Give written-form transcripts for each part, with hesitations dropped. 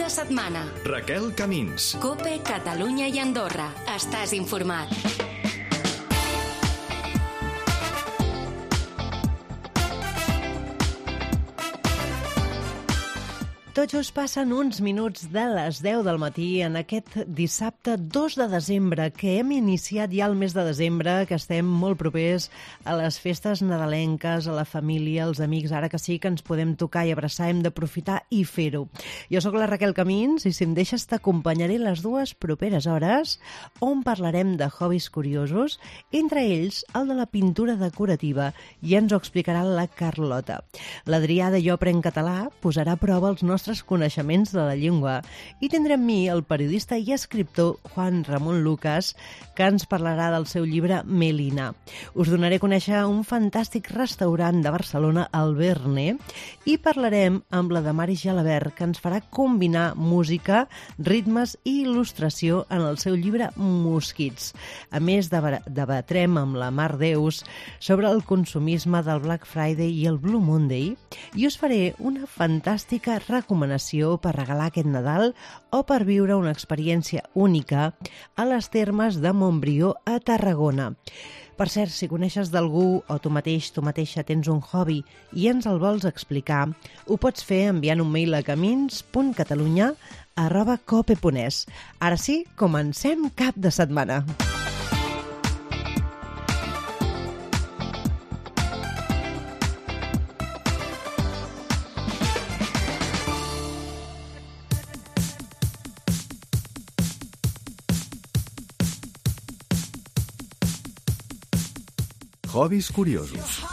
de setmana. Raquel Camins. COPE, Catalunya i Andorra. Estàs informat. Tot just passen uns minuts de les 10 del matí en aquest dissabte 2 de desembre, que hem iniciat ja el mes de desembre, que estem molt propers a les festes nadalenques, a la família, als amics, ara que sí que ens podem tocar i abraçar, hem d'aprofitar i fer-ho. Jo sóc la Raquel Camins i si em deixes t'acompanyaré les dues properes hores on parlarem de hobbies curiosos, entre ells el de la pintura decorativa, i ens ho explicarà la Carlota. L'Adrià de Jo Aprenc Català posarà a prova els nostres coneixements de la llengua i tindrem mi el periodista i escriptor Juan Ramon Lucas, que ens parlarà del seu llibre Melina. Us donaré a conèixer un fantàstic restaurant de Barcelona, el Verne, i parlarem amb la Damaris Gelabert, que ens farà combinar música, ritmes i il·lustració en el seu llibre Mosquits. A més, debatrem amb la Mar Deus sobre el consumisme del Black Friday i el Blue Monday i us faré una fantàstica recomanació per regalar aquest Nadal o per viure una experiència única a les termes de Montbrió a Tarragona. Per cert, si coneixes d'algú o tu mateixa tens un hobby i ens el vols explicar, ho pots fer enviant un mail a camins.catalunya@cope.es. Ara sí, comencem cap de setmana. Hobbies curiosos.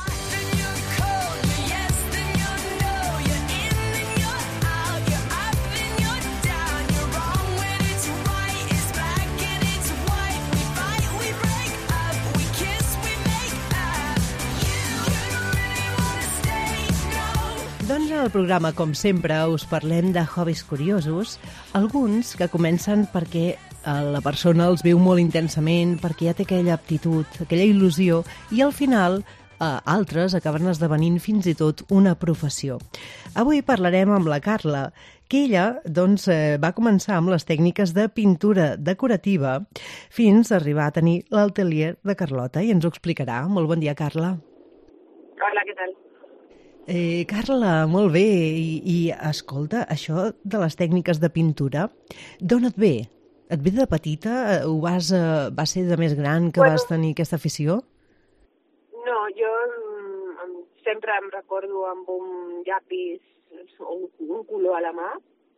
Doncs en el programa, com sempre, us parlem de hobbies curiosos, alguns que comencen perquè la persona els viu molt intensament, perquè ja té aquella aptitud, aquella il·lusió, i al final altres acaben esdevenint fins i tot una professió. Avui parlarem amb la Carla, que ella va començar amb les tècniques de pintura decorativa fins a arribar a tenir l'atelier de Carlota, i ens ho explicarà. Molt bon dia, Carla. Hola, què tal? Carla, molt bé. I escolta, això de les tècniques de pintura, d'on et ve? Et ve de petita? Va ser de més gran que vas tenir aquesta afició? No, jo sempre em recordo amb un llapis o un color a la mà.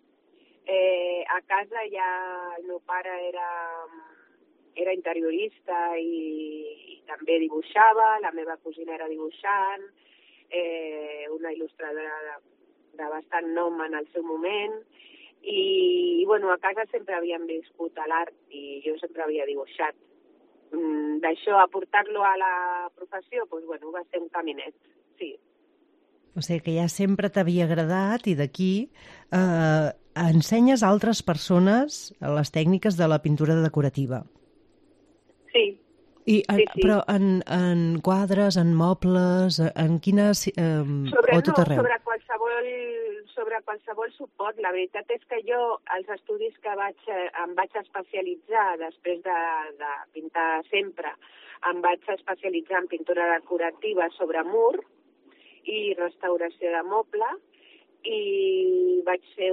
A casa ja el meu pare era interiorista i també dibuixava, la meva cosina era dibuixant, una il·lustradora de bastant nom en el seu moment, i bueno, a casa sempre havíem viscut a l'art i jo sempre havia dibuixat. D'això a portar-lo a la professió, doncs bueno, va ser un caminet, sí. O sigui que ja sempre t'havia agradat i d'aquí ensenyes a altres persones les tècniques de la pintura decorativa. Sí. Sí. Però en quadres, en mobles, en quines... o tot arreu? Sobre qualsevol suport. La veritat és que jo, als estudis que em vaig especialitzar després de pintar sempre, em vaig especialitzar en pintura decorativa sobre mur i restauració de moble, i vaig fer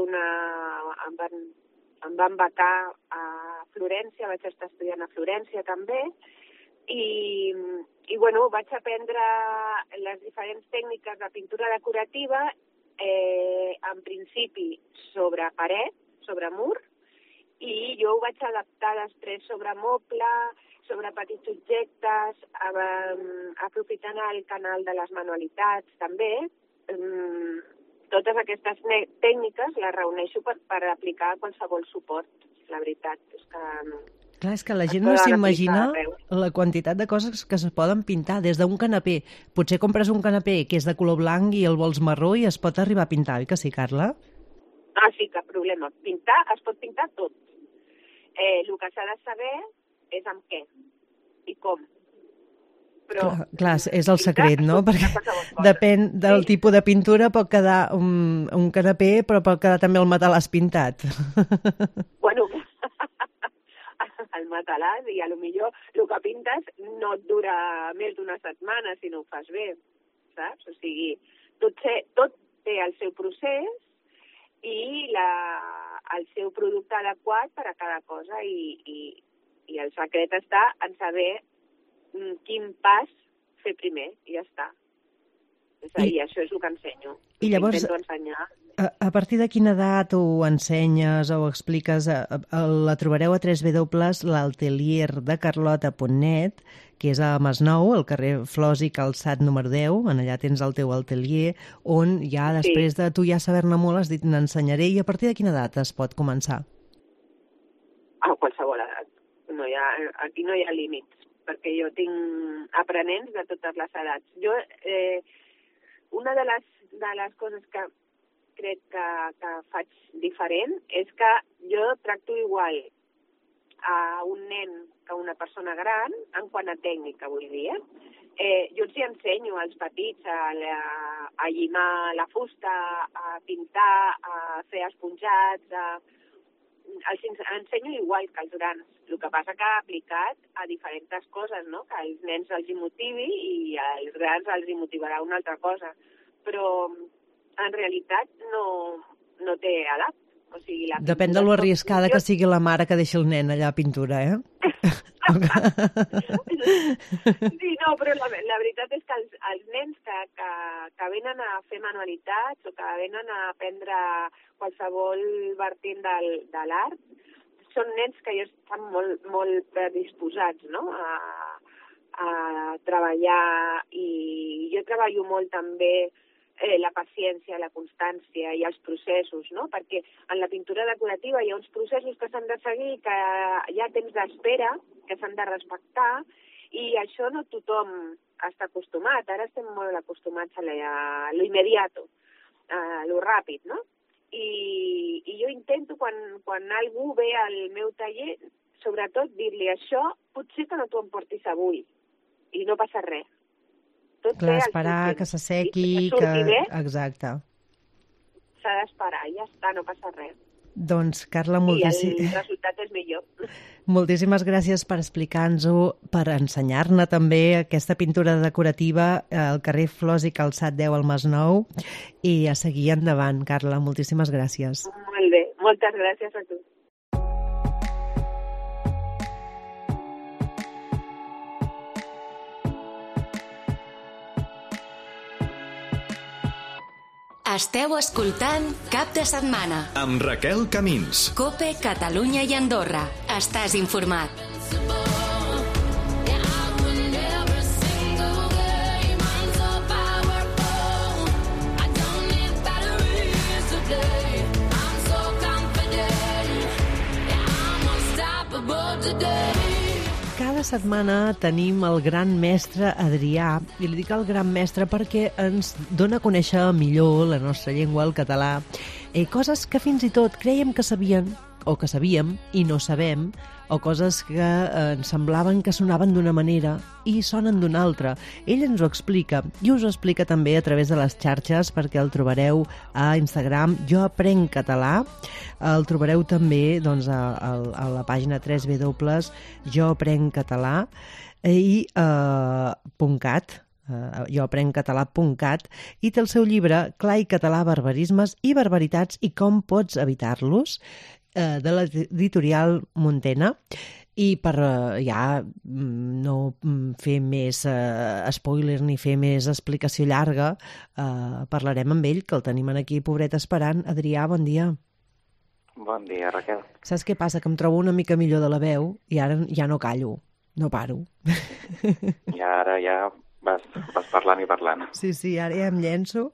em van becar a Florència, vaig estar estudiant a Florència també, i bueno, vaig aprendre les diferents tècniques de pintura decorativa, en principi sobre paret, sobre mur, i jo ho vaig adaptar després sobre moble, sobre petits objectes, aprofitant el canal de les manualitats també. Totes aquestes tècniques les reuneixo per aplicar a qualsevol suport, la veritat. És que clar, és que la gent no s'imagina la quantitat de coses que es poden pintar, des d'un canapé. Potser compres un canapé que és de color blanc i el vols marró i es pot arribar a pintar, oi que sí, Carla? Ah, sí, cap problema. Pintar, es pot pintar tot. El que s'ha de saber és amb què i com. Però, Clar, és el secret, no? Perquè depèn del tipus de pintura, pot quedar un canapé, però pot quedar també el matalàs pintat. Bueno, el matalàs i potser el que pintes no et dura més d'una setmana si no ho fas bé, saps? O sigui, tot té el seu procés i el seu producte adequat per a cada cosa i el secret està en saber quin pas fer primer i ja està. I això és el que ensenyo. I llavors, intento ensenyar. A partir de quina edat ho ensenyes o ho expliques? La trobareu a www.l'atelierdecarlota.net, que és a Masnou, al carrer Flors i Calçat número 10, en allà tens el teu atelier, on ja després de tu ja saber-ne molt has dit n'ensenyaré, i a partir de quina edat es pot començar? A qualsevol edat. Aquí no hi ha límits, perquè jo tinc aprenents de totes les edats. Una de les coses que crec que faig diferent és que jo tracto igual a un nen que a una persona gran en quant a tècnica, vull dir. Jo els hi ensenyo als petits a llimar la fusta, a pintar, a fer esponjats, els ensenyo igual que els grans. El que passa que ha aplicat a diferents coses, no? Que als nens els hi motivi i als grans els hi motivarà una altra cosa. Però en realitat no té edat. O sigui, depèn de lo arriscada que sigui la mare que deixa el nen allà a pintura, eh? Sí, no, però la veritat és que els nens que venen a fer manualitats o que venen a aprendre qualsevol vertent de l'art són nens que ja estan molt predisposats, no? A treballar, i jo treballo molt també la paciència, la constància i els processos, no? Perquè en la pintura decorativa hi ha uns processos que s'han de seguir, que hi ha temps d'espera, que s'han de respectar, i això no tothom està acostumat. Ara estem molt acostumats a lo immediato, a lo ràpid, no? I jo intento, quan algú ve al meu taller, sobretot dir-li això, potser que no t'ho emportis avui, i no passa res. Clar, esperar que s'assequi, que... Exacte. S'ha d'esperar, ja està, no passa res. Doncs, Carla, I el resultat és millor. Moltíssimes gràcies per explicar-nos-ho, per ensenyar-ne també aquesta pintura decorativa al carrer Flors i Calçat 10 al Masnou, i a seguir endavant, Carla. Moltíssimes gràcies. Molt bé, moltes gràcies a tu. Esteu escoltant Cap de Setmana amb Raquel Camins. COPE, Catalunya i Andorra. Estàs informat. Cada setmana tenim el gran mestre Adrià, i li dic el gran mestre perquè ens dona a conèixer millor la nostra llengua, el català, coses que fins i tot creiem que sabíem i no sabem, o coses que ens semblaven que sonaven d'una manera i sonen d'una altra. Ell ens ho explica, i us ho explica també a través de les xarxes, perquè el trobareu a Instagram, Jo Aprenc Català. El trobareu també doncs, a la pàgina www.joaprenccatalà i .cat, joaprenccatalà.cat, i té el seu llibre Clar i català, barbarismes i barbaritats i com pots evitar-los, de l'editorial Muntena. I per ja no fer més spoiler ni fer més explicació llarga, parlarem amb ell, que el tenim aquí, pobret, esperant. Adrià, bon dia. Bon dia, Raquel. Saps què passa? Que em trobo una mica millor de la veu i ara ja no callo, no paro. I ara ja vas parlant i parlant. Sí, ara ja em llenço.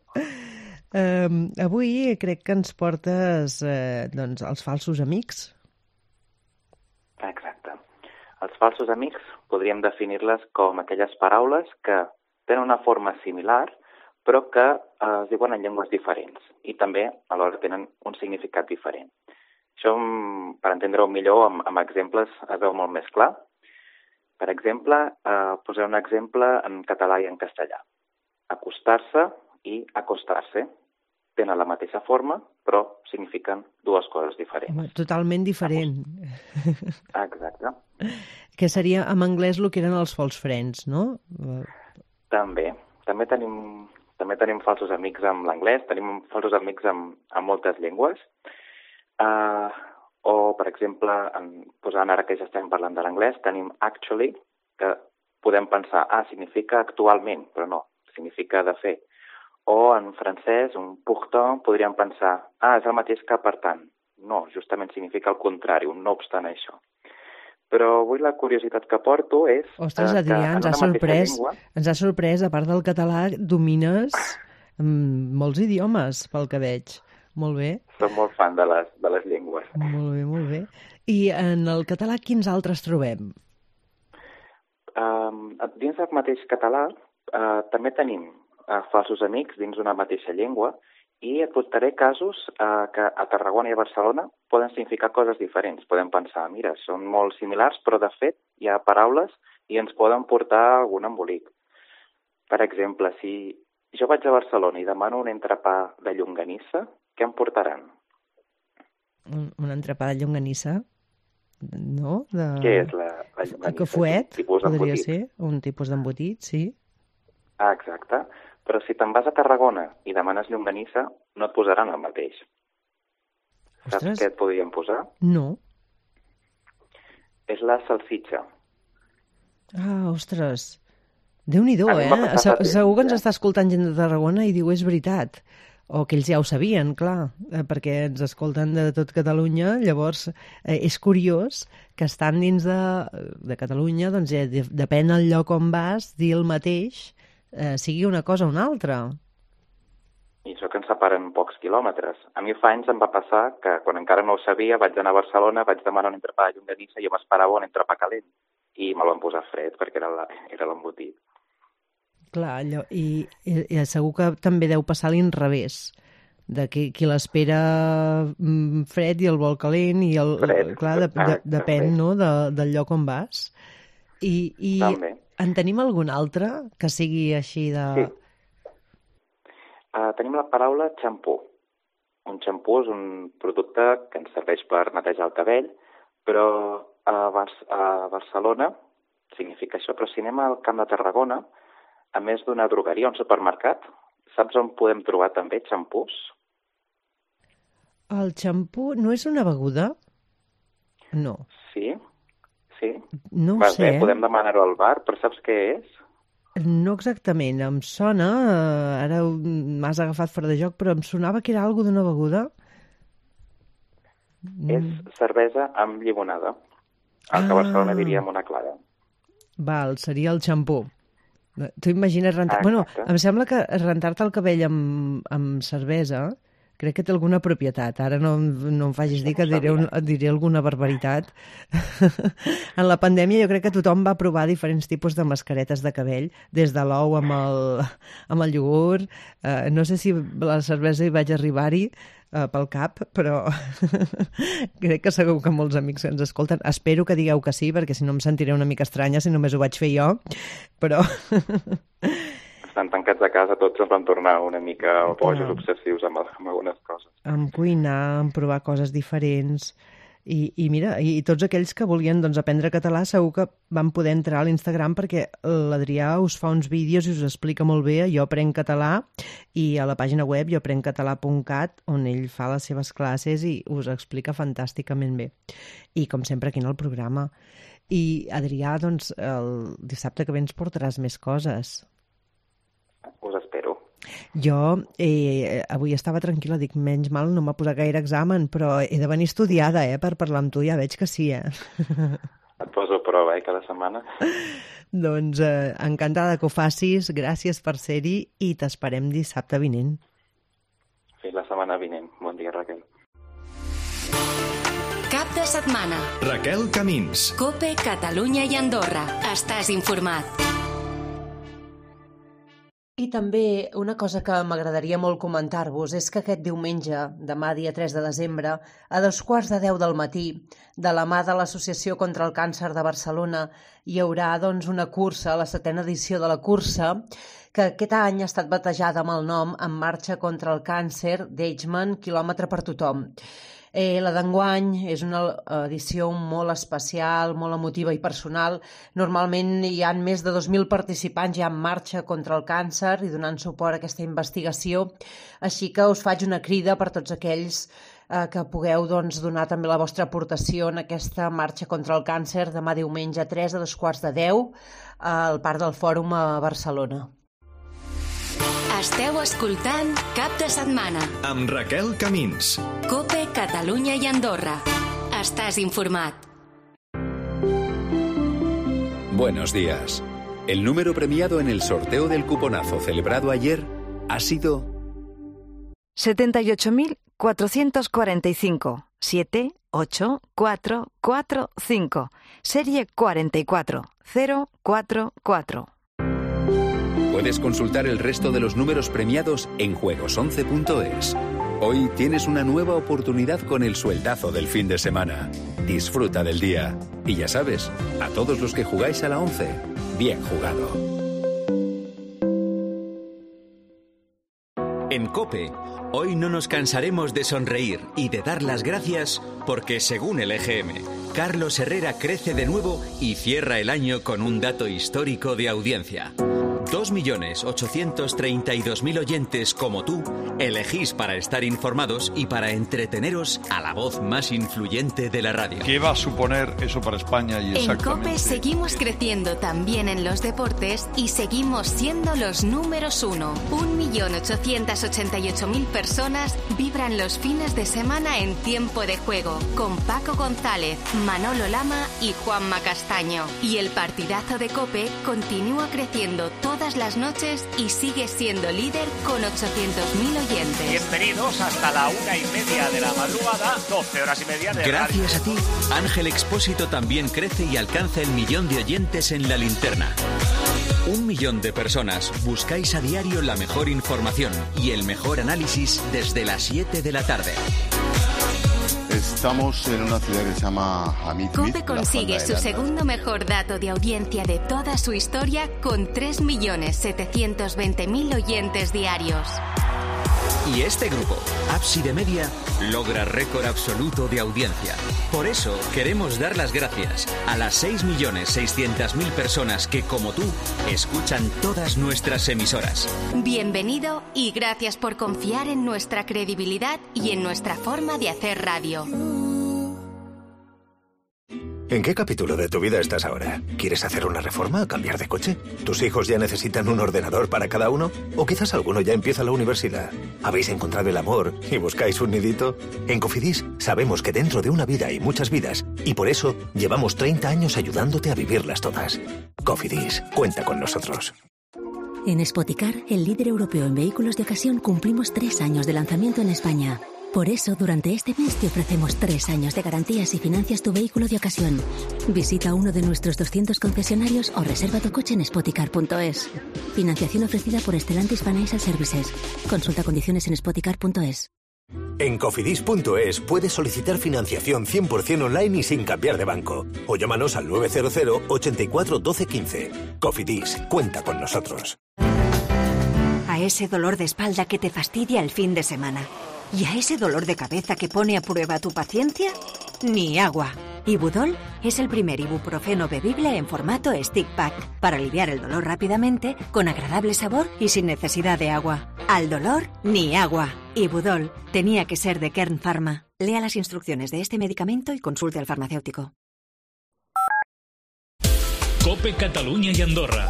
Avui crec que ens portes els falsos amics. Exacte. Els falsos amics podríem definir-les com aquelles paraules que tenen una forma similar però que es diuen en llengües diferents i també alhora tenen un significat diferent. Això, per entendre-ho millor, amb exemples es veu molt més clar. Per exemple, posaré un exemple en català i en castellà. Acostar-se i acostar-se tenen la mateixa forma, però signifiquen dues coses diferents. Totalment diferent. Exacte. Que seria en anglès el que eren els false friends, no? També tenim falsos amics amb l'anglès, tenim falsos amics amb moltes llengües. O, per exemple, posant ara que ja estem parlant de l'anglès, tenim actually, que podem pensar, significa actualment, però no, significa de fer. O en francès, un pourtant, podríem pensar, és el mateix que per tant. No, justament significa el contrari, un no obstant això. Però avui la curiositat que porto és... Ostres, Adrià, ens ha sorprès, a part del català, domines molts idiomes, pel que veig. Molt bé. Soc molt fan de les llengües. Molt bé, molt bé. I en el català quins altres trobem? Dins del mateix català també tenim falsos amics dins d'una mateixa llengua i et portaré casos que a Tarragona i a Barcelona poden significar coses diferents. Podem pensar, mira, són molt similars, però de fet hi ha paraules i ens poden portar algun embolic. Per exemple, si jo vaig a Barcelona i demano un entrepà de llonganissa, què em portaran? Un entrepà de llonganissa? No? Què és la llonganissa? El cafuet, podria ser, un tipus d'embotit, sí. Exacte. Però si te'n vas a Tarragona i demanes llonganissa, no et posaran el mateix. Saps què et podrien posar? No. És la salsitxa. Ostres. Déu-n'hi-do, Segur que ens està escoltant gent de Tarragona i diu, és veritat. O que ells ja ho sabien, clar, perquè ens escolten de tot Catalunya, llavors és curiós que estan dins de Catalunya, doncs depèn del lloc on vas, dir el mateix, sigui una cosa o una altra. I això que ens separen pocs quilòmetres. A mi fa anys em va passar que quan encara no ho sabia vaig anar a Barcelona, vaig demanar un entrepà de llonganissa i jo m'esperava un entrepà calent i me l'han posat fred perquè era l'embotit. Clar, i segur que també deu passar a l'inrevés, de qui l'espera fred i el vol calent i clar, depèn, no?, del lloc on vas. I en tenim algun altre que sigui així de... Sí. Tenim la paraula xampú. Un xampú és un producte que ens serveix per netejar el cabell, però a Barcelona significa això. Però si anem al Camp de Tarragona, a més d'una drogueria, un supermercat, saps on podem trobar també xampús? El xampú no és una beguda? No. Sí. No ho sé. Podem demanar-ho al bar, però saps què és? No exactament, em sona, ara m'has agafat fora de joc, però em sonava que era alguna d'una beguda. És cervesa amb llimonada, el que a Barcelona diríem una clara. Val, seria el xampú. Tu imagines rentar... Bueno, em sembla que rentar-te el cabell amb cervesa crec que té alguna propietat. Ara no em facis dir que diré alguna barbaritat. En la pandèmia jo crec que tothom va provar diferents tipus de mascaretes de cabell, des de l'ou amb el iogurt. No sé si la cervesa hi vaig arribar-hi pel cap, però crec que segur que molts amics ens escolten. Espero que digueu que sí, perquè si no em sentiré una mica estranya si només ho vaig fer jo, però... Estan tancats a casa, tots ens van tornar una mica bojos obsessius amb algunes coses. Amb cuinar, amb provar coses diferents. I mira, i tots aquells que volien aprendre català segur que van poder entrar a l'Instagram perquè l'Adrià us fa uns vídeos i us explica molt bé Jo Aprenc Català, i a la pàgina web joaprencatalà.cat, on ell fa les seves classes i us explica fantàsticament bé. I com sempre aquí en el programa. I Adrià, doncs el dissabte que ve ens portaràs més coses. Us espero. Jo avui estava tranquil·la, dic, menys mal, no m'ha posat gaire examen, però he de venir estudiada, per parlar amb tu, ja veig que sí, Et poso a prova, cada setmana. Doncs encantada que ho facis, gràcies per ser-hi i t'esperem dissabte vinent. Fins la setmana vinent. Bon dia, Raquel. Cap de setmana. Raquel Camins. COPE, Catalunya i Andorra. Estàs informat. I també una cosa que m'agradaria molt comentar-vos és que aquest diumenge, demà dia 3 de desembre, a 2:15 del matí, de la mà de l'Associació contra el Càncer de Barcelona, hi haurà una cursa, la 7ª edició de la cursa, que aquest any ha estat batejada amb el nom En marxa contra el càncer d'Eichmann, quilòmetre per tothom. La d'enguany és una edició molt especial, molt emotiva i personal. Normalment hi ha més de 2.000 participants ja en marxa contra el càncer i donant suport a aquesta investigació. Així que us faig una crida per tots aquells que pugueu donar també la vostra aportació en aquesta marxa contra el càncer demà diumenge 3 a 2:15 al Parc del Fòrum a Barcelona. Esteu escoltant Cap de Setmana amb Raquel Camins. COPE, Catalunya i Andorra. Estàs informat. Buenos días. El número premiado en el sorteo del cuponazo celebrado ayer ha sido 78.445. 78445. Serie 44044. Puedes consultar el resto de los números premiados en juegos11.es. Hoy tienes una nueva oportunidad con el sueldazo del fin de semana. Disfruta del día. Y ya sabes, a todos los que jugáis a la 11, bien jugado. En COPE, hoy no nos cansaremos de sonreír y de dar las gracias porque, según el EGM, Carlos Herrera crece de nuevo y cierra el año con un dato histórico de audiencia. 2.832.000 oyentes como tú elegís para estar informados y para entreteneros a la voz más influyente de la radio. ¿Qué va a suponer eso para España? Y en COPE seguimos creciendo también en los deportes y seguimos siendo los números 1. 1.888.000 personas vibran los fines de semana en Tiempo de Juego con Paco González, Manolo Lama y Juanma Castaño. Y el partidazo de COPE continúa creciendo todas las noches y sigue siendo líder con 800.000 oyentes. Bienvenidos hasta la 1:30 de la madrugada, 12 horas y media de Gracias a ti, Ángel Expósito también crece y alcanza el 1.000.000 de oyentes en La Linterna. 1 millón de personas buscáis a diario la mejor información y el mejor análisis desde las 7 de la tarde. Estamos en una ciudad que se llama Amit. COPE consigue su segundo mejor dato de audiencia de toda su historia con 3.720.000 oyentes diarios. Y este grupo, Ábside Media, logra récord absoluto de audiencia. Por eso queremos dar las gracias a las 6.600.000 personas que, como tú, escuchan todas nuestras emisoras. Bienvenido y gracias por confiar en nuestra credibilidad y en nuestra forma de hacer radio. ¿En qué capítulo de tu vida estás ahora? ¿Quieres hacer una reforma o cambiar de coche? ¿Tus hijos ya necesitan un ordenador para cada uno? ¿O quizás alguno ya empieza la universidad? ¿Habéis encontrado el amor y buscáis un nidito? En Cofidis sabemos que dentro de una vida hay muchas vidas y por eso llevamos 30 años ayudándote a vivirlas todas. Cofidis, cuenta con nosotros. En Spoticar, el líder europeo en vehículos de ocasión, cumplimos 3 años de lanzamiento en España. Por eso, durante este mes te ofrecemos 3 años de garantías si financias tu vehículo de ocasión. Visita uno de nuestros 200 concesionarios o reserva tu coche en spoticar.es. Financiación ofrecida por Stellantis Financial Services. Consulta condiciones en spoticar.es. En Cofidis.es puedes solicitar financiación 100% online y sin cambiar de banco. O llámanos al 900 84 12 15. Cofidis, cuenta con nosotros. A ese dolor de espalda que te fastidia el fin de semana. ¿Y a ese dolor de cabeza que pone a prueba tu paciencia? Ni agua. Ibudol es el primer ibuprofeno bebible en formato stick pack para aliviar el dolor rápidamente, con agradable sabor y sin necesidad de agua. Al dolor, ni agua. Ibudol tenía que ser de Kern Pharma. Lea las instrucciones de este medicamento y consulte al farmacéutico. COPE Catalunya i Andorra.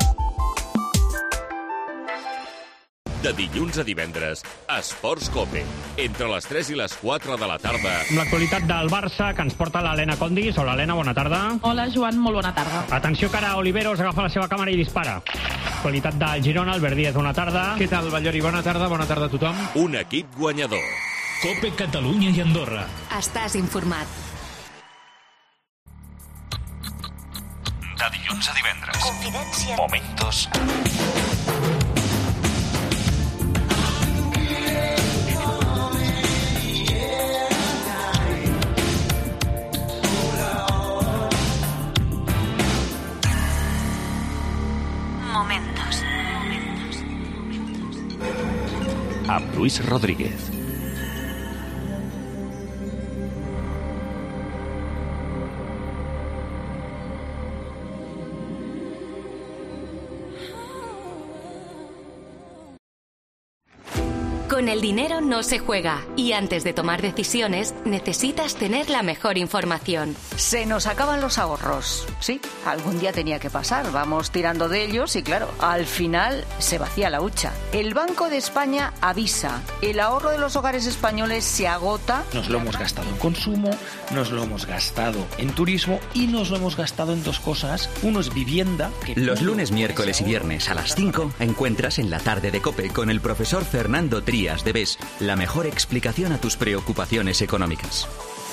De dilluns a divendres, Esports COPE, entre les 3 i les 4 de la tarda. Amb l'actualitat del Barça, que ens porta l'Helena Condis. Hola, Helena, bona tarda. Hola, Joan, molt bona tarda. Atenció, que ara Oliveros agafa la seva càmera i dispara. Actualitat del Girona, Albert Díaz, bona tarda. Què tal, Ballori? Bona tarda a tothom. Un equip guanyador. COPE Catalunya i Andorra. Estàs informat. De dilluns a divendres. Confidència. Momentos Luis Rodríguez. Con el dinero no se juega y antes de tomar decisiones necesitas tener la mejor información. Se nos acaban los ahorros. Sí, algún día tenía que pasar. Vamos tirando de ellos y claro, al final se vacía la hucha. El Banco de España avisa. El ahorro de los hogares españoles se agota. Nos lo hemos gastado en consumo, nos lo hemos gastado en turismo y nos lo hemos gastado en dos cosas. Uno es vivienda. Los lunes, miércoles y viernes a las 5 encuentras en la tarde de COPE con el profesor Fernando Trías de BES la mejor explicación a tus preocupaciones económicas.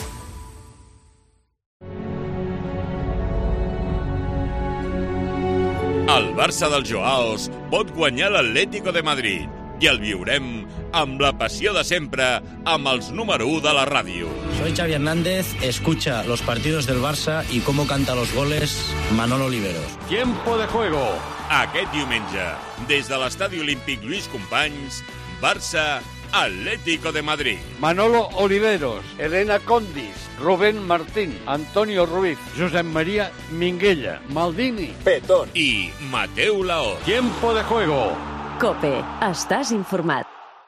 El Barça dels Joaos pot guanyar l'Atlético de Madrid i el viurem amb la passió de sempre amb els número 1 de la ràdio. Soy Xavi Hernández, escucha los partidos del Barça y cómo canta los goles Manolo Oliveros. Tiempo de juego. Aquest diumenge, des de l'Estadi Olímpic Lluís Companys, Barça, Atlético de Madrid. Manolo Oliveros, Elena Condis, Rubén Martín, Antonio Ruiz, Josep María Minguella, Maldini, Petón y Mateu Laoz. Tiempo de juego. COPE, estàs informat.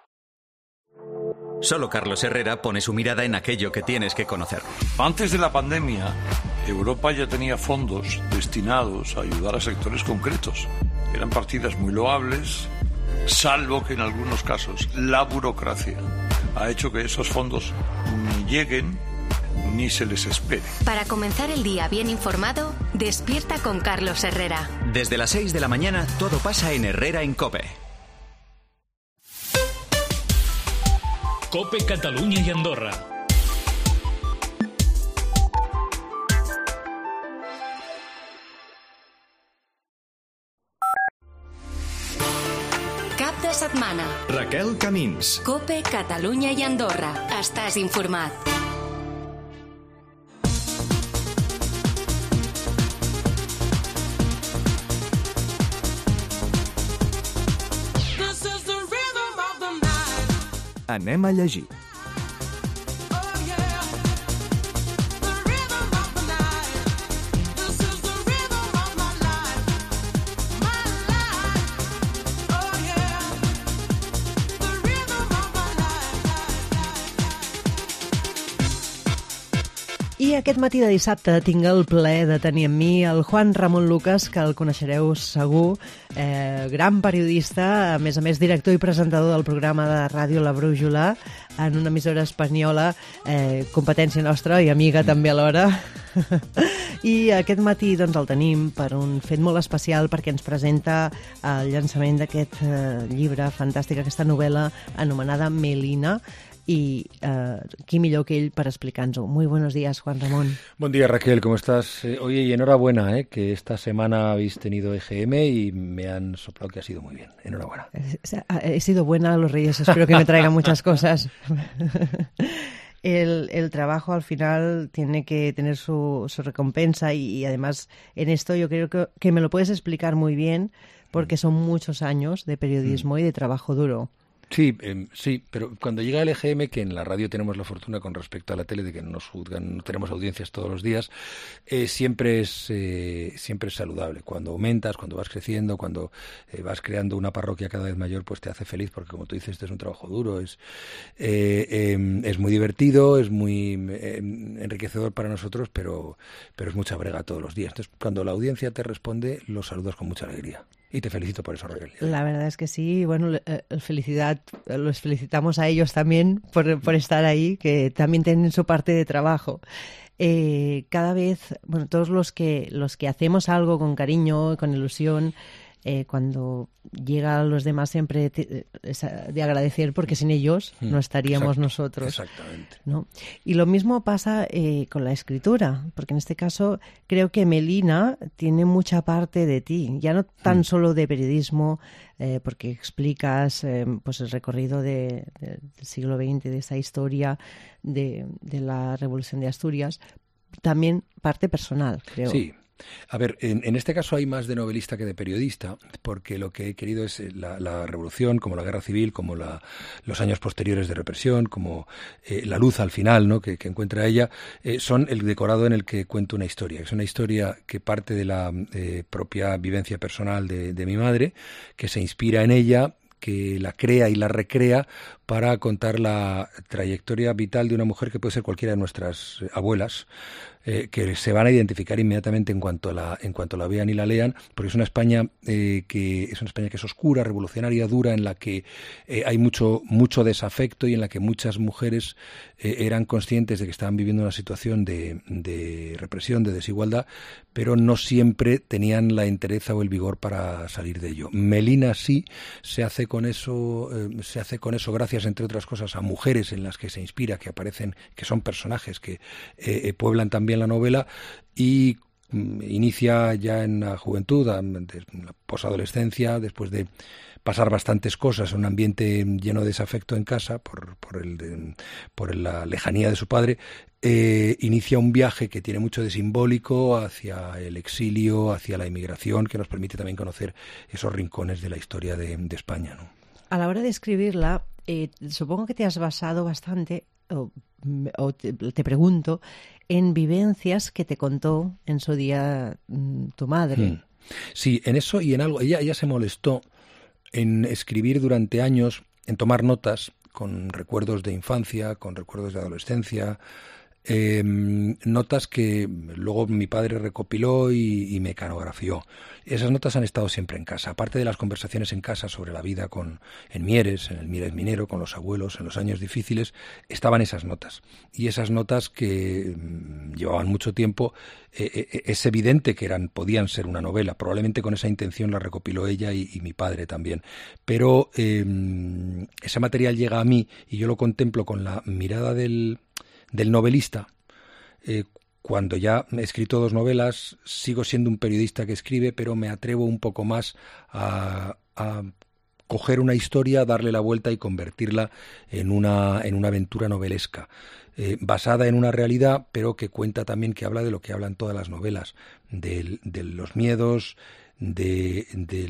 Solo Carlos Herrera pone su mirada en aquello que tienes que conocer. Antes de la pandemia, Europa ya tenía fondos destinados a ayudar a sectores concretos. Eran partidas muy loables, salvo que en algunos casos la burocracia ha hecho que esos fondos ni lleguen ni se les espere. Para comenzar el día bien informado, despierta con Carlos Herrera. Desde las 6 de la mañana todo pasa en Herrera en COPE. COPE Catalunya i Andorra. Cap de setmana. Raquel Camins. COPE Catalunya i Andorra. Estàs informat. Anem a llegir. I aquest matí de dissabte tinc el plaer de tenir amb mi el Juan Ramon Lucas, que el coneixereu segur, gran periodista, a més director i presentador del programa de ràdio La Brújula, en una emissora espanyola, competència nostra i amiga també alhora. I aquest matí doncs, el tenim per un fet molt especial perquè ens presenta el llançament d'aquest llibre fantàstic, aquesta novel·la anomenada Melina, y ¿qué millor que él para explicarnos? Muy buenos días, Juan Ramón. Buen día, Raquel, ¿cómo estás? Oye, y enhorabuena, que esta semana habéis tenido EGM y me han soplado que ha sido muy bien. Enhorabuena. He sido buena a los Reyes, espero que me traigan muchas cosas. El trabajo al final tiene que tener su recompensa y además en esto yo creo que me lo puedes explicar muy bien porque son muchos años de periodismo y de trabajo duro. Sí, sí, pero cuando llega el EGM, que en la radio tenemos la fortuna con respecto a la tele de que no nos juzgan, no tenemos audiencias todos los días, siempre es saludable. Cuando aumentas, cuando vas creciendo, cuando vas creando una parroquia cada vez mayor, pues te hace feliz porque, como tú dices, este es un trabajo duro, es muy divertido, es muy enriquecedor para nosotros, pero es mucha brega todos los días. Entonces, cuando la audiencia te responde, los saludas con mucha alegría. Y te felicito por eso, Raquel. La verdad es que sí. Bueno, los felicitamos a ellos también por estar ahí, que también tienen su parte de trabajo. Cada vez, bueno, todos los que hacemos algo con cariño, con ilusión, cuando llega a los demás siempre es de agradecer porque sin ellos no estaríamos nosotros. Exactamente. ¿No? Y lo mismo pasa con la escritura, porque en este caso creo que Melina tiene mucha parte de ti, ya no tan solo de periodismo, porque explicas pues el recorrido del siglo XX, de esa historia de la Revolución de Asturias, también parte personal, creo. Sí. A ver, en este caso hay más de novelista que de periodista, porque lo que he querido es la revolución, como la guerra civil, como los años posteriores de represión, como la luz al final, ¿no?, que encuentra ella, son el decorado en el que cuento una historia. Es una historia que parte de la propia vivencia personal de mi madre, que se inspira en ella, que la crea y la recrea para contar la trayectoria vital de una mujer que puede ser cualquiera de nuestras abuelas, que se van a identificar inmediatamente en cuanto la vean y la lean, porque es una España que es oscura, revolucionaria, dura, en la que hay mucho desafecto y en la que muchas mujeres eran conscientes de que estaban viviendo una situación de represión, de desigualdad, pero no siempre tenían la entereza o el vigor para salir de ello. Melina sí se hace con eso gracias, entre otras cosas, a mujeres en las que se inspira, que aparecen, que son personajes que pueblan también la novela, y inicia ya en la juventud, en la posadolescencia, después de pasar bastantes cosas, un ambiente lleno de desafecto en casa por la lejanía de su padre, inicia un viaje que tiene mucho de simbólico hacia el exilio, hacia la emigración, que nos permite también conocer esos rincones de la historia de España, ¿no? A la hora de escribirla, supongo que te has basado bastante, o te pregunto, en vivencias que te contó en su día tu madre. Sí, en eso y en algo. Ella se molestó en escribir durante años, en tomar notas con recuerdos de infancia, con recuerdos de adolescencia, notas que luego mi padre recopiló y mecanografió. Esas notas han estado siempre en casa, aparte de las conversaciones en casa sobre la vida en Mieres, en el Mieres minero, con los abuelos, en los años difíciles, estaban esas notas. Y esas notas que llevaban mucho tiempo, es evidente que podían ser una novela. Probablemente con esa intención la recopiló ella y mi padre también. Pero ese material llega a mí y yo lo contemplo con la mirada del novelista. Cuando ya he escrito 2 novelas, sigo siendo un periodista que escribe, pero me atrevo un poco más a coger una historia, darle la vuelta y convertirla en una aventura novelesca, basada en una realidad, pero que cuenta también, que habla de lo que hablan todas las novelas, de los miedos, de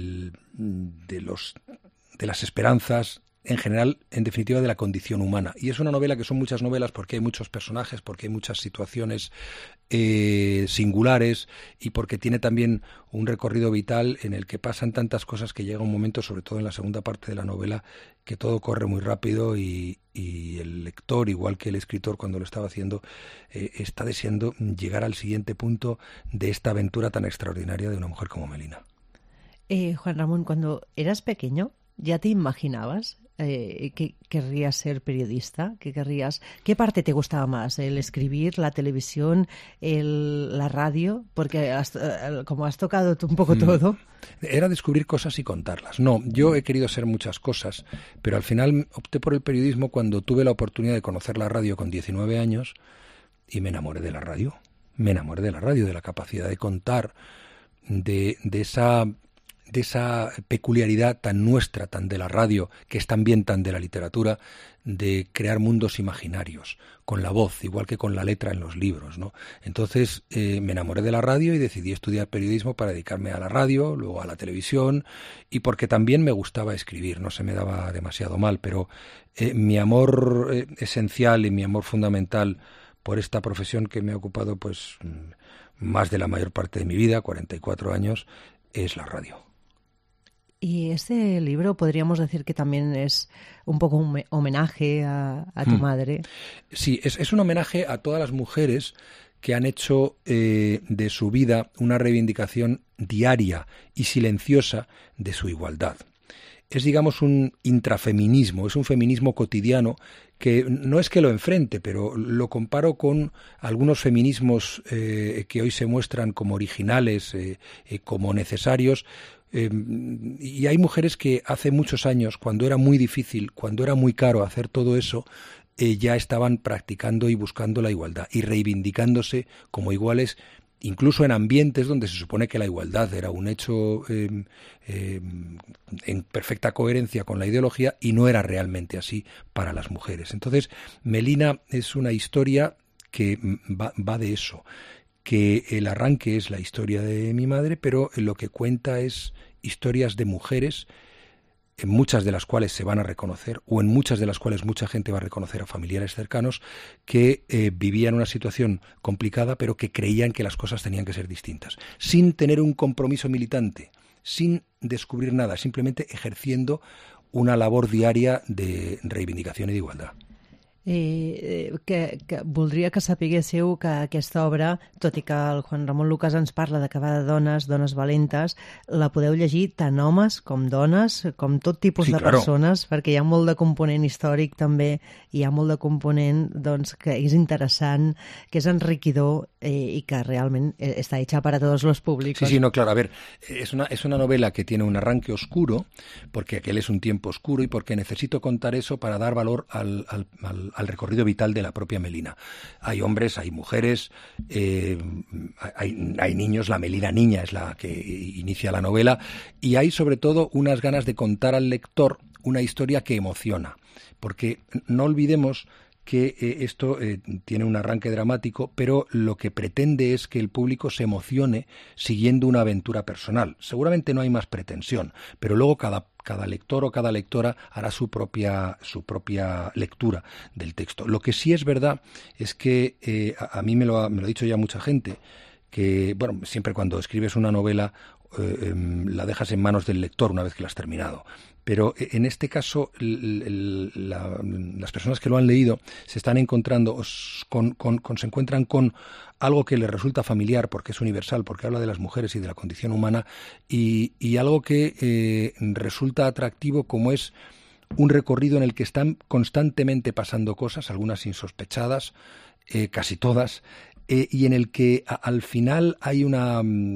las esperanzas, en general, en definitiva, de la condición humana. Y es una novela que son muchas novelas porque hay muchos personajes, porque hay muchas situaciones singulares, y porque tiene también un recorrido vital en el que pasan tantas cosas que llega un momento, sobre todo en la segunda parte de la novela, que todo corre muy rápido y el lector, igual que el escritor cuando lo estaba haciendo, está deseando llegar al siguiente punto de esta aventura tan extraordinaria de una mujer como Melina. Juan Ramón, cuando eras pequeño, ¿ya te imaginabas que querrías ser periodista? ¿Qué parte te gustaba más? ¿El escribir, la televisión, la radio? Porque como has tocado un poco todo. Era descubrir cosas y contarlas. No, yo he querido ser muchas cosas, pero al final opté por el periodismo cuando tuve la oportunidad de conocer la radio con 19 años y me enamoré de la radio. Me enamoré de la radio, de la capacidad de contar, de esa peculiaridad tan nuestra, tan de la radio, que es también tan de la literatura, de crear mundos imaginarios, con la voz, igual que con la letra en los libros, ¿no? Entonces me enamoré de la radio y decidí estudiar periodismo para dedicarme a la radio, luego a la televisión, y porque también me gustaba escribir, no se me daba demasiado mal, pero mi amor esencial y mi amor fundamental por esta profesión que me ha ocupado pues más de la mayor parte de mi vida, 44 años, es la radio. Y este libro podríamos decir que también es un poco un homenaje a tu madre. Sí, es un homenaje a todas las mujeres que han hecho de su vida una reivindicación diaria y silenciosa de su igualdad. Es, digamos, un intrafeminismo, es un feminismo cotidiano que no es que lo enfrente, pero lo comparo con algunos feminismos que hoy se muestran como originales, como necesarios. Y hay mujeres que hace muchos años, cuando era muy difícil, cuando era muy caro hacer todo eso, ya estaban practicando y buscando la igualdad y reivindicándose como iguales, incluso en ambientes donde se supone que la igualdad era un hecho en perfecta coherencia con la ideología, y no era realmente así para las mujeres. Entonces, Melina es una historia que va de eso, que el arranque es la historia de mi madre, pero lo que cuenta es historias de mujeres, en muchas de las cuales se van a reconocer, o en muchas de las cuales mucha gente va a reconocer a familiares cercanos que vivían una situación complicada, pero que creían que las cosas tenían que ser distintas, sin tener un compromiso militante, sin descubrir nada, simplemente ejerciendo una labor diària de reivindicació i d'igualtat. Que voldria que sapiguéssiu que aquesta obra, tot i que el Juan Ramon Lucas ens parla de que va de dones valentes, la podeu llegir tant homes com dones, com tot tipus de persones, perquè hi ha molt de component històric també, hi ha molt de component doncs, que és interessant, que és enriquidor y que realmente está hecha para todos los públicos. Sí, no, claro, a ver, es una novela que tiene un arranque oscuro, porque aquel es un tiempo oscuro y porque necesito contar eso para dar valor al recorrido vital de la propia Melina. Hay hombres, hay mujeres, hay niños, la Melina niña es la que inicia la novela, y hay sobre todo unas ganas de contar al lector una historia que emociona, porque no olvidemos que esto tiene un arranque dramático, pero lo que pretende es que el público se emocione siguiendo una aventura personal. Seguramente no hay más pretensión, pero luego cada lector o cada lectora hará su propia lectura del texto. Lo que sí es verdad es que a mí me lo ha dicho ya mucha gente, que bueno, siempre cuando escribes una novela la dejas en manos del lector una vez que la has terminado. Pero en este caso las personas que lo han leído se están encontrando se encuentran con algo que les resulta familiar porque es universal, porque habla de las mujeres y de la condición humana, y algo que resulta atractivo, como es un recorrido en el que están constantemente pasando cosas, algunas insospechadas, casi todas, y en el que al final hay una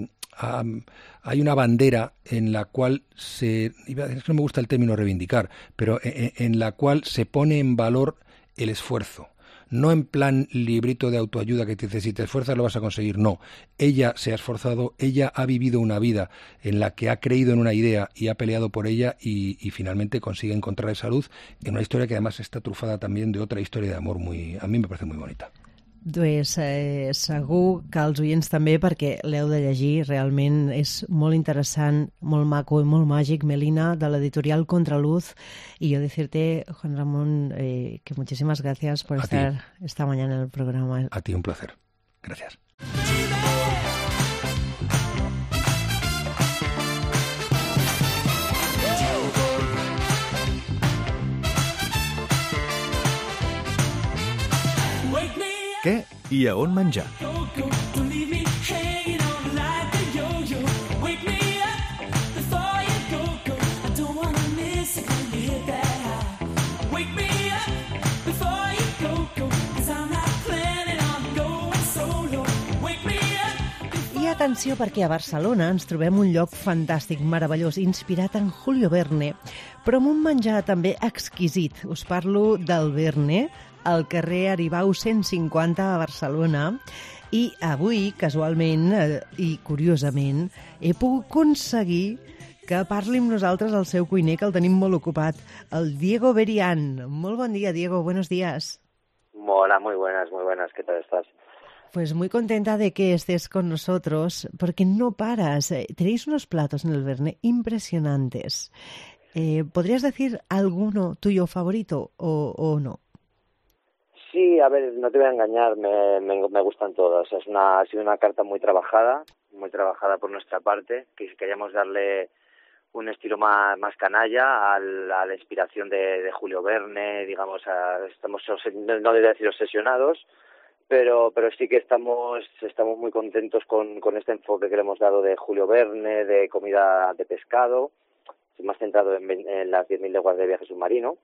bandera en la cual es que no me gusta el término reivindicar, pero en la cual se pone en valor el esfuerzo. No en plan librito de autoayuda que te dice si te esfuerzas lo vas a conseguir, no. Ella se ha esforzado, ella ha vivido una vida en la que ha creído en una idea y ha peleado por ella y finalmente consigue encontrar esa luz en una historia que además está trufada también de otra historia de amor a mí me parece muy bonita. Doncs segur que els oients també, perquè l'heu de llegir, realment és molt interessant, molt maco i molt màgic. Melina, de l'editorial Contraluz, y yo decirte, Juan Ramón, que muchísimas gracias por estar esta mañana en el programa. A ti un placer. Gracias. Què i a on menjar? I atenció, perquè a Barcelona ens trobem un lloc fantàstic, meravellós, inspirat en Julio Verne, però amb un menjar també exquisit. Us parlo del Verne, al carrer Aribau 150 a Barcelona, i avui, casualment i curiosament, he pogut aconseguir que parli amb nosaltres el seu cuiner, que el tenim molt ocupat, el Diego Berián. Molt bon dia, Diego, buenos días. Hola, muy buenas, ¿qué tal estás? Pues muy contenta de que estés con nosotros, porque no paras. Tenéis unos platos en el Verne impresionantes. ¿Podrías decir alguno tuyo favorito o no? Sí, a ver, no te voy a engañar, me gustan todos. Ha sido una carta muy trabajada por nuestra parte, que queríamos darle un estilo más canalla a la inspiración de Julio Verne, digamos, estamos, no debería decir obsesionados, pero sí que estamos muy contentos con este enfoque que le hemos dado de Julio Verne, de comida de pescado, más centrado en las 10.000 leguas de viaje submarino.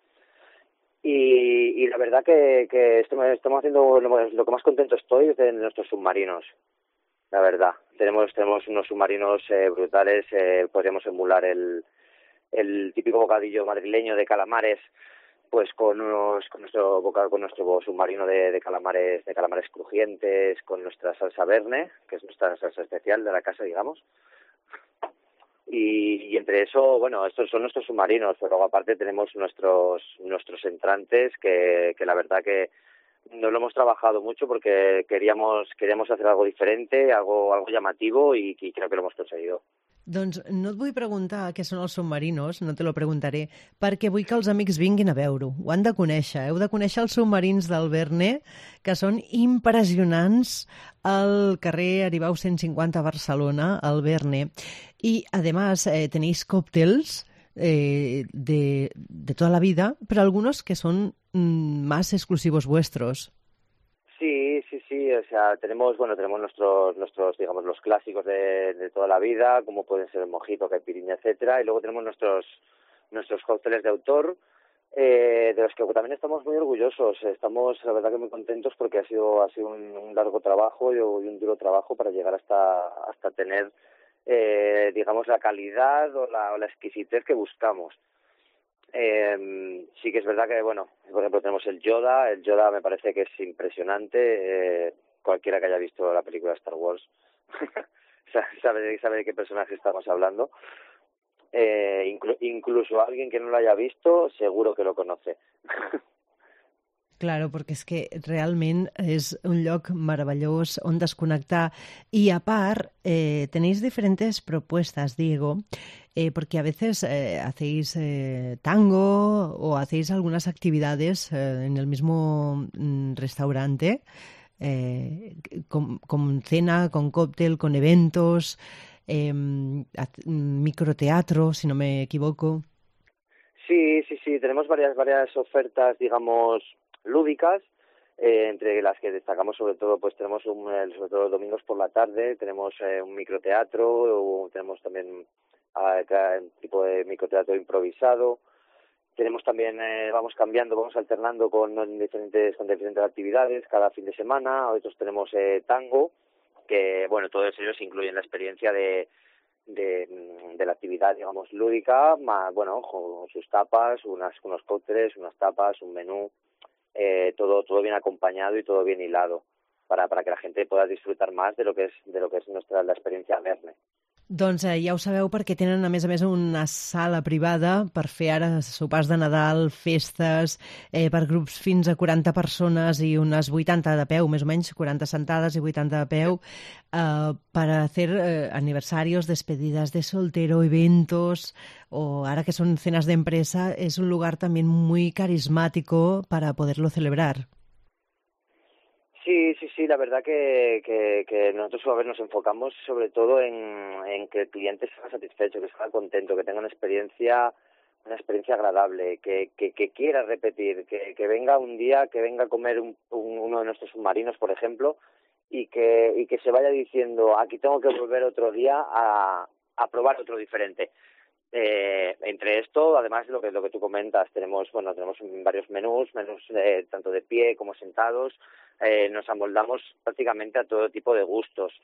Y la verdad que estamos haciendo lo que más contento estoy es de nuestros submarinos. La verdad, tenemos unos submarinos brutales. Podríamos emular el típico bocadillo madrileño de calamares, pues con nuestro submarino de calamares crujientes, con nuestra salsa Verne, que es nuestra salsa especial de la casa, digamos. Y entre eso, bueno, estos son nuestros submarinos, pero luego aparte tenemos nuestros entrantes que la verdad que nos lo hemos trabajado mucho porque queríamos hacer algo diferente, algo llamativo y creo que lo hemos conseguido. Doncs no et vull preguntar què són els submarinos, no te lo preguntaré, perquè vull que els amics vinguin a veure-ho. Ho han de conèixer, heu de conèixer els submarins del Verne, que són impressionants, al carrer Aribau 150 a Barcelona, al Verne. Y además tenéis cócteles de toda la vida, pero algunos que son más exclusivos vuestros. Sí, o sea, tenemos nuestros digamos, los clásicos de toda la vida, como pueden ser el mojito, caipirinha, etcétera, y luego tenemos nuestros cócteles de autor, de los que también estamos muy orgullosos. Estamos, la verdad, que muy contentos porque ha sido un largo trabajo y un duro trabajo para llegar hasta tener, digamos, la calidad o la exquisitez que buscamos. Sí que es verdad que, bueno, por ejemplo, tenemos el Yoda me parece que es impresionante, cualquiera que haya visto la película Star Wars sabe de qué personaje estamos hablando, incluso alguien que no lo haya visto seguro que lo conoce. Claro, perquè és que realment és un lloc meravellós on desconnectar. I a part, tenéis diferentes propuestas, Diego, porque a veces hacéis tango o hacéis algunas actividades en el mismo restaurante, con cena, con cóctel, con eventos, microteatro, si no me equivoco. Sí, tenemos varias ofertas, digamos, lúdicas, entre las que destacamos sobre todo, pues tenemos sobre todo los domingos por la tarde, tenemos un microteatro, tenemos también un tipo de microteatro improvisado, tenemos también, vamos alternando con diferentes actividades cada fin de semana. Otros tenemos tango, que bueno, todos ellos incluyen la experiencia de la actividad, digamos, lúdica, más, bueno, con sus tapas, unos cócteles, unas tapas, un menú, todo bien acompañado y todo bien hilado para que la gente pueda disfrutar más de lo que es la experiencia Verne. Doncs ja ho sabeu perquè tenen a més una sala privada per fer ara sopars de Nadal, festes, per grups fins a 40 persones i unes 80 de peu, més o menys 40 sentades i 80 de peu, para hacer aniversarios, despedidas de soltero, eventos, o ahora que son cenas de empresa, es un lugar también muy carismático para poderlo celebrar. Sí, la verdad que nosotros a ver nos enfocamos sobre todo en que el cliente sea satisfecho, que sea contento, que tenga una experiencia agradable, que quiera repetir, que venga un día, que venga a comer uno de nuestros submarinos, por ejemplo, y que se vaya diciendo, aquí tengo que volver otro día a probar otro diferente. Entre esto, además de lo que tú comentas, tenemos varios menús tanto de pie como sentados, nos amoldamos prácticamente a todo tipo de gustos,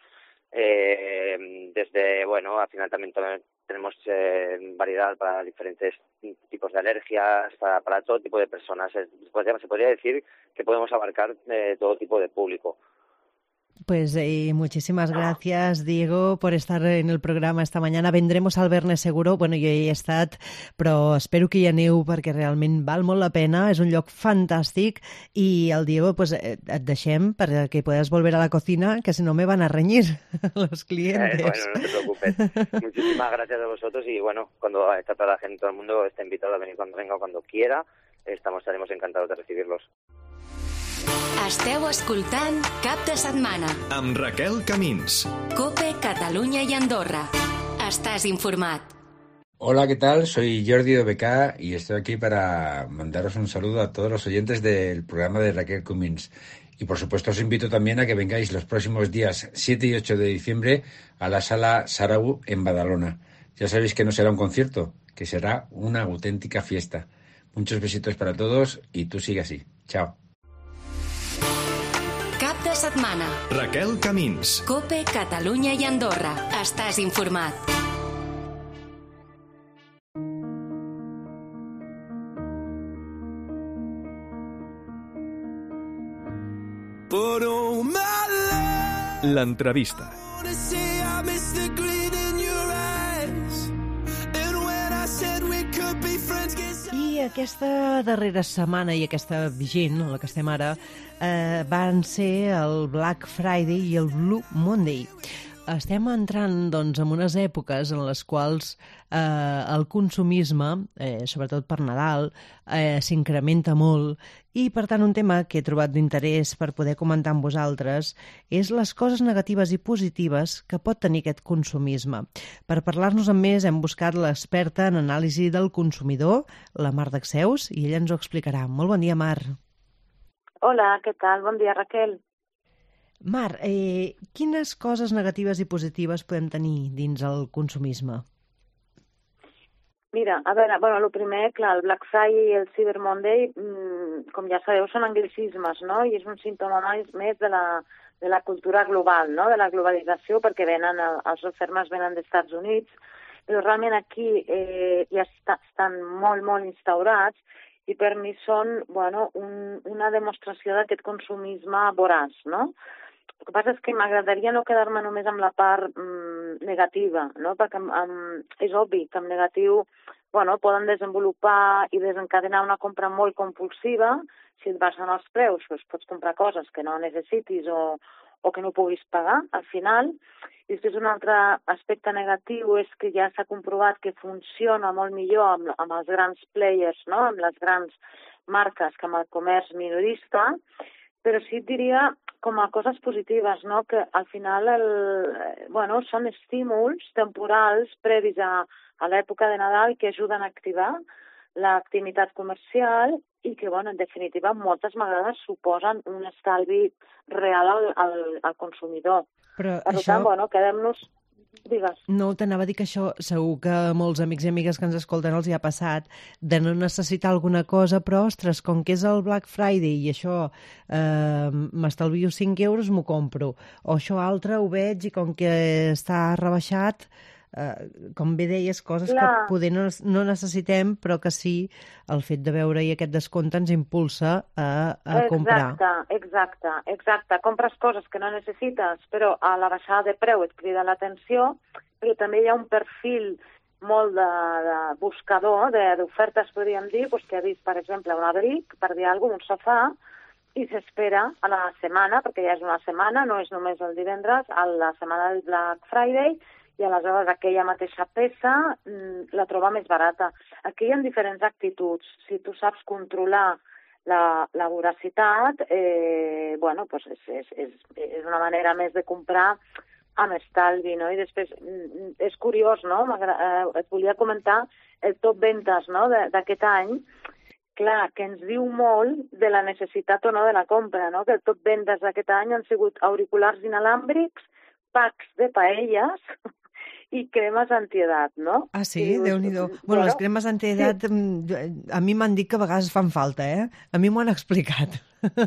desde, bueno, al final también tenemos variedad para diferentes tipos de alergias, para todo tipo de personas. Se podría decir que podemos abarcar todo tipo de público. Pues muchísimas gracias, Diego, por estar en el programa esta mañana. Vendremos al Verne seguro. Bueno, jo hi he estat, però espero que hi aneu perquè realment val molt la pena. És un lloc fantàstic i el Diego, pues et deixem perquè puedas volver a la cocina, que si no me van a reñir los clientes. Bueno, no te preocupes. Muchísimas gracias a vosotros y bueno, cuando está toda la gente, todo el mundo está invitado a venir cuando venga o cuando quiera. Estaremos encantados de recibirlos. Esteu escoltant Cap de Setmana amb Raquel Camins. COPE, Catalunya i Andorra. Estàs informat. Hola, ¿qué tal? Soy Jordi de BK y estoy aquí para mandaros un saludo a todos los oyentes del programa de Raquel Camins. Y por supuesto os invito también a que vengáis los próximos días 7 y 8 de diciembre a la Sala Sarau en Badalona. Ya sabéis que no será un concierto, que será una auténtica fiesta. Muchos besitos para todos y tú sigue así. Chao. Cap de setmana. Raquel Camins. COPE, Catalunya i Andorra. Estàs informat. L'entrevista. I aquesta darrera setmana i aquesta vigent, la que estem ara, van ser el Black Friday i el Blue Monday. Estem entrant doncs, en unes èpoques en les quals el consumisme, sobretot per Nadal, s'incrementa molt i, per tant, un tema que he trobat d'interès per poder comentar amb vosaltres és les coses negatives i positives que pot tenir aquest consumisme. Per parlar-nos amb més hem buscat l'experta en anàlisi del consumidor, la Mar Dexeus, i ella ens ho explicarà. Molt bon dia, Mar. Hola, què tal? Bon dia, Raquel. Mar, quines coses negatives i positives podem tenir dins el consumisme? Mira, a veure, bueno, el primer, clar, el Black Friday i el Cyber Monday, com ja sabeu, són anglicismes, no? I és un símptoma més de la cultura global, no? De la globalització, perquè els ofermes venen dels Estats Units, però realment aquí ja estan molt, molt instaurats i per mi són, bueno, una demostració d'aquest consumisme voraç, no? El que passa és que m'agradaria no quedar-me només amb la part negativa, no? Perquè és obvi que en negatiu poden desenvolupar i desencadenar una compra molt compulsiva. Si et basen els preus, doncs pots comprar coses que no necessitis o que no puguis pagar al final. I després un altre aspecte negatiu és que ja s'ha comprovat que funciona molt millor amb els grans players, no? Amb les grans marques que amb el comerç minorista, però sí et diria com a coses positives, no? Que al final són estímuls temporals previs a l'època de Nadal que ajuden a activar l'activitat comercial i que, en definitiva, moltes vegades suposen un estalvi real al consumidor. Però per tant, quedem-nos... Digues. No, t'anava a dir que això segur que a molts amics i amigues que ens escolten els hi ha passat, de no necessitar alguna cosa, però, ostres, com que és el Black Friday i això m'estalvio 5 euros, m'ho compro. O això altre ho veig i com que està rebaixat, com bé deies, coses que poder no necessitem, però que sí, el fet de veure-hi aquest descompte ens impulsa a comprar. Exacte. Compres coses que no necessites, però a la baixada de preu et crida l'atenció, però també hi ha un perfil molt de buscador, d'ofertes, podríem dir, que ha vist, per exemple, un abric, per dir alguna cosa, un sofà, i s'espera a la setmana, perquè ja és una setmana, no és només el divendres, a la setmana del Black Friday, i aleshores aquella mateixa peça la troba més barata. Aquí hi ha diferents actituds. Si tu saps controlar la voracitat, és una manera més de comprar amb estalvi, no? I després, és curiós, no? Et volia comentar el top ventes, no? D'aquest any. Clar, que ens diu molt de la necessitat o no de la compra, no? Que el top ventes d'aquest any han sigut auriculars inalàmbrics, packs de paelles i cremes antiedat, no? Ah, sí? Déu-n'hi-do. Bueno, les cremes antiedat a mi m'han dit que a vegades fan falta, eh? A mi m'ho han explicat.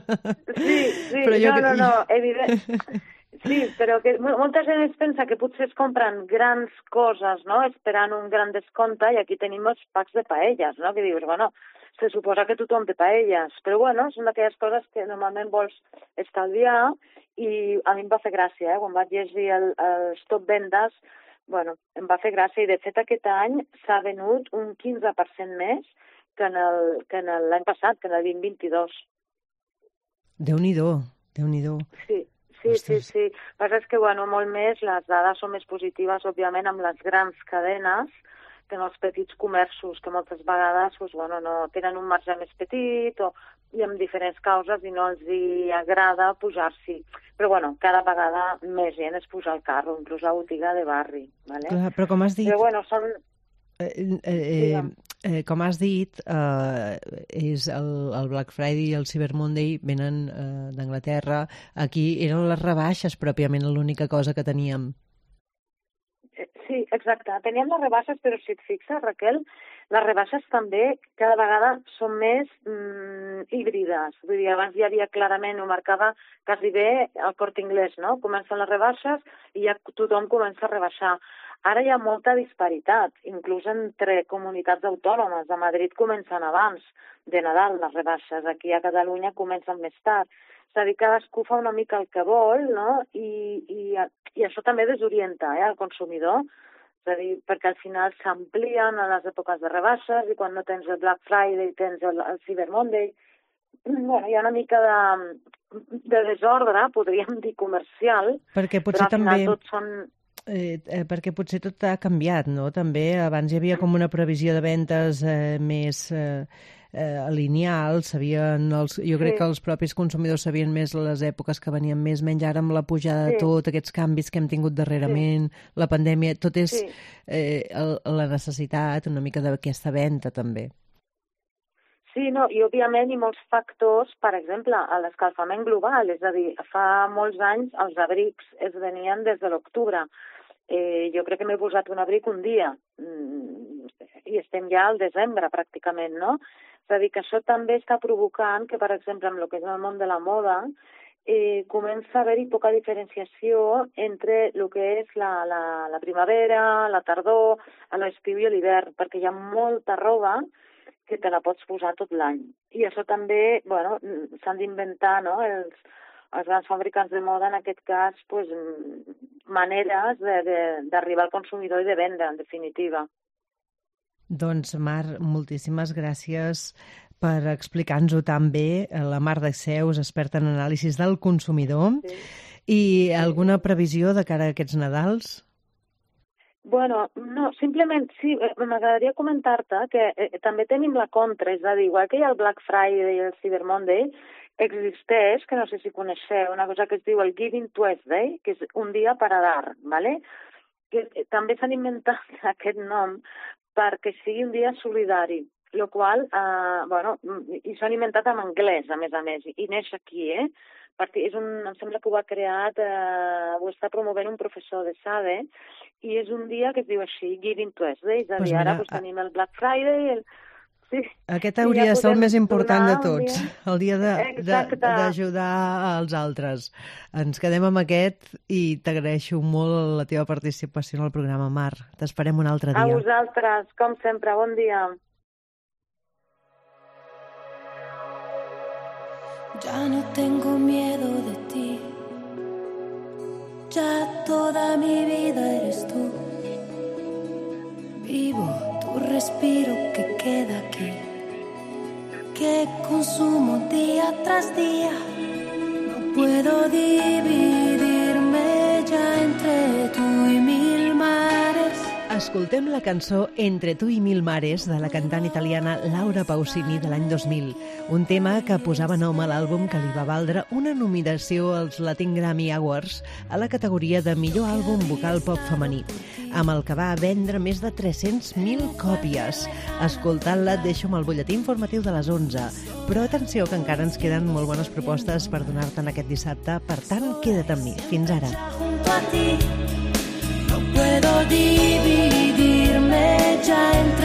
Sí, no, evident. Sí, però que molta gent es pensa que potser es compren grans coses, no?, esperant un gran descompte, i aquí tenim els packs de paelles, no?, que dius, se suposa que tothom té paelles, però són d'aquelles coses que normalment vols estalviar, i a mi em va fer gràcia, quan vaig llegir els top vendes, em va fer gràcia, i de fet aquest any s'ha venut un 15% més que l'any passat, que en el 2022. Déu-n'hi-do. Sí. El que passa és que, molt més, les dades són més positives, òbviament, amb les grans cadenes que en els petits comerços, que moltes vegades no tenen un marge més petit i amb diferents causes i no els hi agrada pujar-s'hi. Però, cada vegada més gent es puja al carro, inclús la botiga de barri. ¿vale? Clar, però com has dit... Però, són... com has dit, és el Black Friday i el Cyber Monday venen d'Anglaterra. Aquí eren les rebaixes, pròpiament, l'única cosa que teníem. Sí, exacte. Teníem les rebaixes, però si et fixes, Raquel, les rebaixes també cada vegada són més híbrides. Vull dir, abans hi havia clarament, ho marcava quasi bé el Corte Inglés, no? Comencen les rebaixes i ja tothom comença a rebaixar. Ara hi ha molta disparitat, inclús entre comunitats autònomes. A Madrid comencen abans de Nadal les rebaixes, aquí a Catalunya comencen més tard. És a dir, cadascú fa una mica el que vol, no? I això també desorienta el consumidor, És a dir, perquè al final s'amplien a les èpoques de rebaixes i quan no tens el Black Friday tens el Cyber Monday. Bueno, hi ha una mica de desordre, podríem dir comercial, perquè potser però al final també... tots són... perquè potser tot ha canviat, no? També abans hi havia com una previsió de ventes més lineal, jo crec que els propis consumidors sabien més les èpoques que venien més, menys ara amb la pujada de tot, aquests canvis que hem tingut darrerament, la pandèmia, tot és la necessitat una mica d'aquesta venda també. Sí, no, i òbviament hi molts factors, per exemple, l'escalfament global, és a dir, fa molts anys els abrics es venien des de l'octubre. Jo crec que m'he posat un abric un dia i estem ja al desembre pràcticament, no? És a dir, que això també està provocant que, per exemple, en el que és el món de la moda, comença a haver-hi poca diferenciació entre el que és la primavera, la tardor, l'estiu i l'hivern, perquè hi ha molta roba que te la pots posar tot l'any. I això també, bueno, s'han d'inventar, no?, els grans fabricants de moda, en aquest cas, pues, maneres d'arribar al consumidor i de vendre, en definitiva. Doncs, Mar, moltíssimes gràcies per explicar-nos-ho tan bé. La Mar de Seus, experta en anàlisis del consumidor. Sí. I alguna previsió de cara a aquests Nadals? Bueno, no, simplement, sí, m'agradaria comentar-te que també tenim la contra, és a dir, igual que hi ha el Black Friday i el Cyber Monday, existeix, que no sé si coneixeu, una cosa que es diu el Giving Tuesday, que és un dia per a dar, ¿vale? Que també s'han inventat aquest nom perquè sigui un dia solidari, el qual, bueno, i s'han inventat en anglès, a més, i neix aquí, Perquè em sembla que ho ha creat, ho està promovent un professor de SADE, i és un dia que es diu així, Giving Tuesday, és a dir, ara tenim el Black Friday, sí. Aquest hauria de ser el més important de tots, el dia d'ajudar als altres. Ens quedem amb aquest i t'agraeixo molt la teva participació en el programa, Mar. T'esperem un altre dia. A vosaltres, com sempre, bon dia. Ya no tengo miedo de ti, ya toda mi vida eres tú. Vivo tu respiro que queda aquí, que consumo día tras día. No puedo dividirme ya entre tú y mil mares. Escoltem la cançó Entre tu i mil mares de la cantant italiana Laura Pausini de l'any 2000, un tema que posava nom a l'àlbum que li va valdre una nominació als Latin Grammy Awards a la categoria de millor àlbum vocal pop femení, amb el que va vendre més de 300.000 còpies. Escoltant-la et deixo amb el butlletí informatiu de les 11, però atenció que encara ens queden molt bones propostes per donar-te'n aquest dissabte, per tant, queda't amb mi. Fins ara. Puedo dividirme ya entre